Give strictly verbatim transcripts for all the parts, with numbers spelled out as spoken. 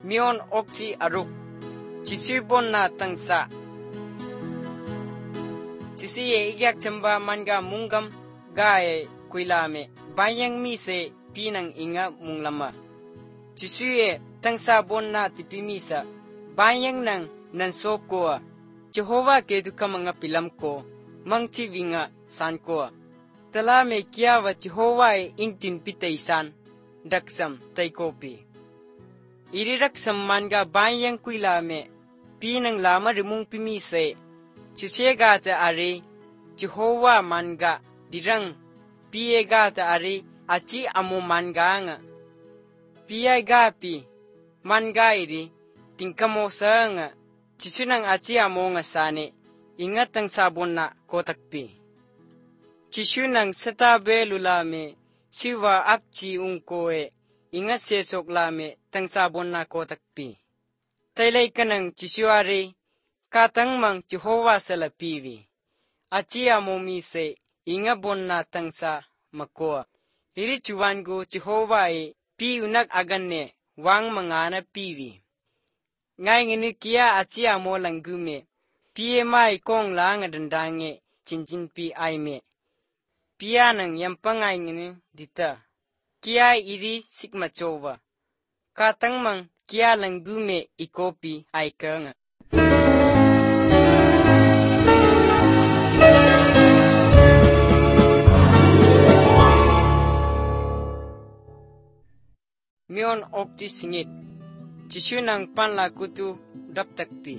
mion okchi aruk, chisu bon na tangsa. Chisu ye igyak chamba manga mungam gae kuilame, bayang mi se pinang inga munglama. Chisu ye tangsa bon na tipimisa, bayang nang nansokoa. Jehovah kedu kamanga pilam ko, mangchi vinga san ko. Tala me kiawa Jehovah e intin pitaisan, daksam taikopi. Iri daksam manga bayang kuilame, pinang lama rimung pimise, chusega ta are, Jehovah manga, dirang, piega ta are, achi amo manga nga. Piega pi, manga iri, tingkamo sa nga, chisunang achi amo nga sane, ingatang sabon na kotakpi. Chisunang satabe lulame, siwa apchi ungkoe, ingat sesok lame, tang sabon na kotakpi. Taylay kanang chisuare, katang mang Jehovah salapiwi. Achi amo mise, inga bon na tangsa makoa. Iri chuwango Jehovah e, pi unak aganne, wang mangana piwi. Ngay ngini kia achi amo langgume, piye mai kong lang adandange, cincin pi aime. Pia nang yampangay ngini dita, kia iri sikma chowa. Katang mang kia langgume ikopi aika nga. Mion okti singit, chisu nang panla kutu daptakpi.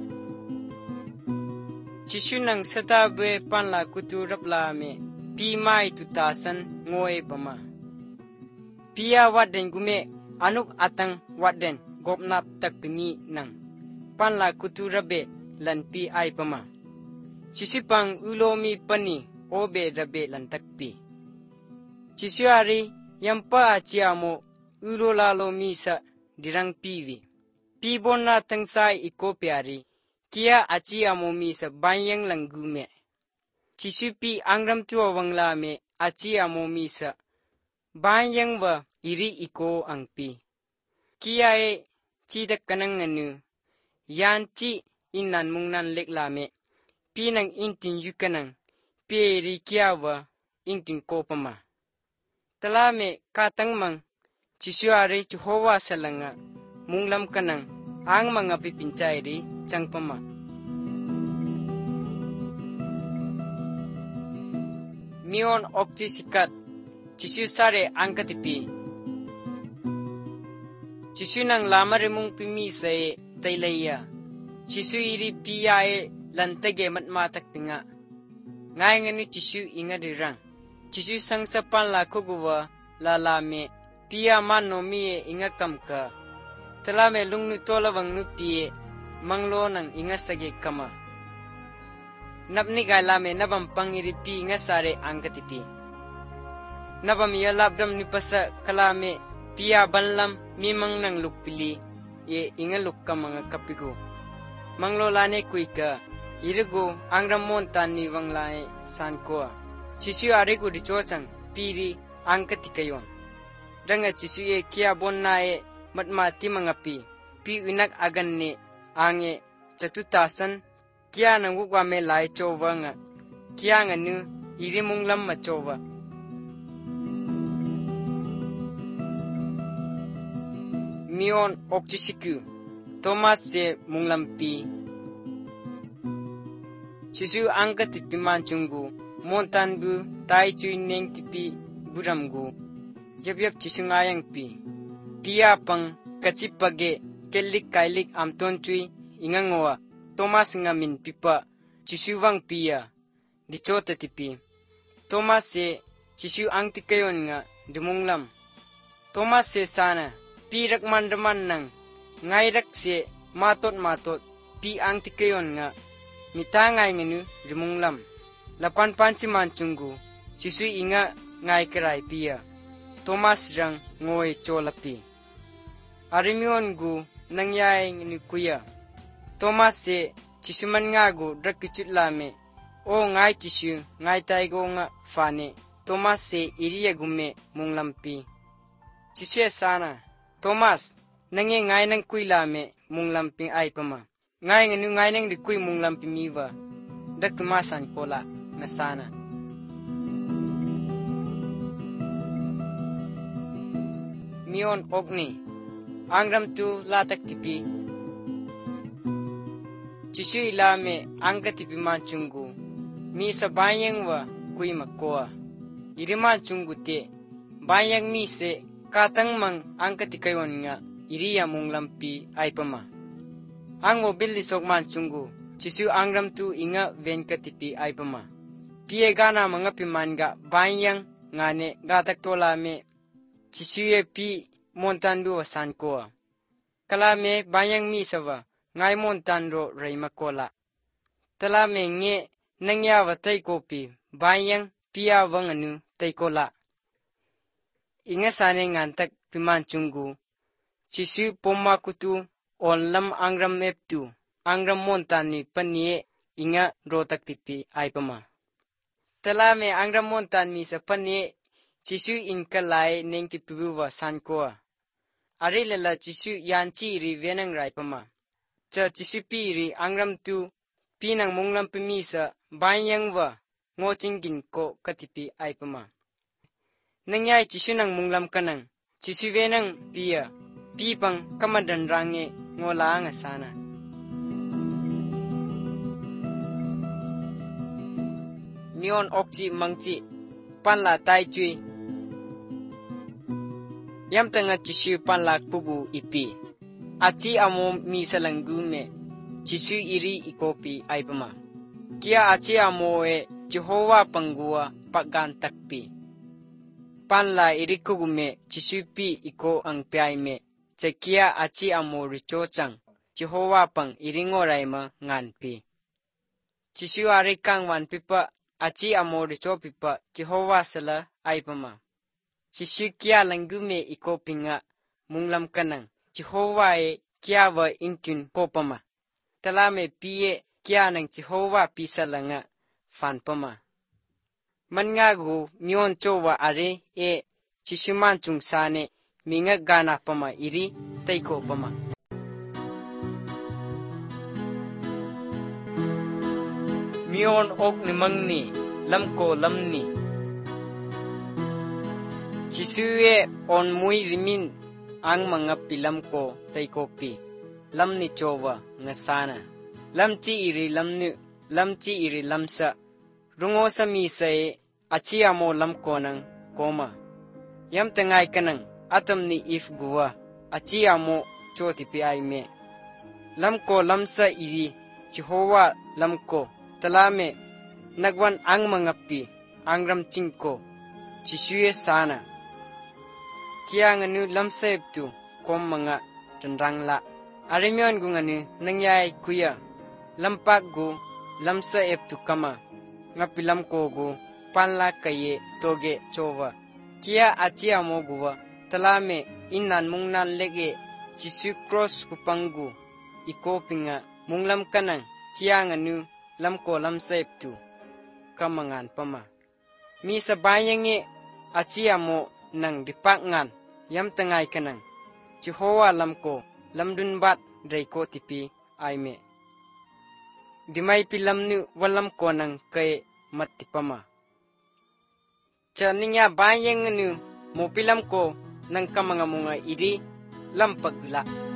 Chisu nang satabe panla kutu raplame, pi mai tutasan ngoe pama. Pia waden gume anuk atang waden gopnap takpimi nang panla kutu rabe lan pi ay pama. Chisu pang ulomi pani obe rabe lan takpi. Chisu ari yampa achiamo ulo lalo misa dirang piwi. Pibon na tangsay ikopi ari, kia achi amo misa bayang langgume. Chisupi angram tuwa wanglame achi amo misa, bayang wa iri iko angpi. Kia e chidak kanang anu, yan chi inan mungnan leklame, pinang intin yukanang, piri kia wa intin kopama. Talame katang mang, chisuari Jehovah salanga, munglam kanang, ang mga pipinchayri, changpama. Mion okti sikat, chisu sare angkatipi. Chisu nang lamarimung pimisay taylaya, chisu iri piyae lantage matmatak pinga. Ngay ngani chisu ingadirang, chisu sangsapan la kuguwa lalame, piya mano miye ingakam ka. Talame lungnu tolawang nupiye, manglo nang ingasage kama. Napniga lame nabam pangiripi ngasare angkatipi. Nabam yalabdam nipasa kalame, piya banlam mimang nang lukpili, ye ingaluk ka mga kapigo. Manglo lane kuika, irigo angram montan ni wanglae sankoa. Chisu arigo di chochang, piri angkatikayon. Danga chisu ye kia bonnae, matmati mga pi, pi unak agan ni ange catutasan, kia nang wugwame lai chowa nga, kia nga nu iri munglam ma chowa. Mion okchisiku, Thomas se munglam pi. Chisu angka tipi manchungu, montan bu tai chui neng tipi buramgu, yap yap chisu ngayang pi. Pia pang kachipage kelik kailik amton chui ingangoa, Thomas ngamin pipa, chisuwang pia, di chota tipi. Thomas se chisu ang tikayon nga dumunglam. Thomas se sana, pirak mandaman nang, ngayrak se matot matot, pi ang tikayon nga, mitangay nganu dumunglam. Lapan pansi manchunggu, chisu inga ngay karay pia. Thomas rang ngoy cholapi. Arimion gu nangyay nganu kuya. Thomas se chisuman nga gu drakichut lame, o ngay chisu ngay taygo nga fane. Thomas se iriya gume munglampi. Chisu sana, Thomas, nange ngai nang kuila me munglam ping ai pama ngai nganu ngai nang rikui munglam pimiwa dakmasan kola nasana mion okni angram tu latak tipi Chisu ilame angka tipi manchungu mi sa bayang wa kui makoa irima chungu te bayang mi se katang mang angka tikayon nga iriya munglampi ay pama ang mobil ni sokman chungu chisu angram tu inga venka tipi ay pama pie gana mga pimanga bayang ngane gatak tola me chisu ye pi montandu wasan koa kala me bayang mi sawa ngai montanro reima kola tala me nge nangya wa tai kopi bayang pia wanganu tai kola inga sane ngantak piman chungu chisu pomma kutu onlam angram meptu angram montani panie inga rotak tipi aipama tala me angram montan mi sa panie chisu inkalai neng tipiwa sankoa ari lala chisu yanchi ri venang raipama cha chisu pi ri angram tu pinang munglam pimisa bayang wa ngocingin ko katipi aipama nangyay chisu nang munglam kanang chisu venang pia pipang kamadan range ngola nga sana mion okchi mangchi panla tai chui yam tanga chisu panla pubu ipi achi amo mi salanggu me chisu iri ikopi aipama kia achi amo e Jehovah panggua pagan takpi panla iri kugume chisu pi iko ang piay me cekia achi amo richo chang Jehovah pang iringoray ma nganpi chisu ari kang wan pipa achi amo richo pipa Jehovah sala aipama chisu kia langgume iko pinga munglam kanang Jehovah e kia wa intun kopama talame piye kia nang Jehovah pisala nga fan pama man nga gu mion chowa are e chisu manchung sane minga gana pama iri taiko pama mion ok ni mangni lamko lamni chisu e on mui rimin ang mga pilam ko taiko pi lamni chowa nga sana lamchi iri lamnu lamchi iri lamsa rungo sa misa e achi amo lamko nang koma yam tangay kanang atam ni if guwa achi amo choti pi ay me lamko lamsa iri Jehovah lamko talame nagwan ang mga pi angram chingko chisuye sana kia nganu lamsa eptu kom mga tanrangla arimion gu nganu nangyay kuya lampak gu lamsa eptu kama ngapilam ko gu panla kaye toge chowa kia achi amo guwa talame inan mungnan lege chisu cross kupanggu iko pinga munglam kanang kia nganu lamko lamsaiptu kamangan pama mi sa bayange achi amo nang dipak ngan yam tangay kanang Jehovah lamko lamdun bat draiko tipi aime dimay pilamnu walam ko nang kay matipama cha niya bayang nu mo pilam ko nang kamanga mga iri lampagla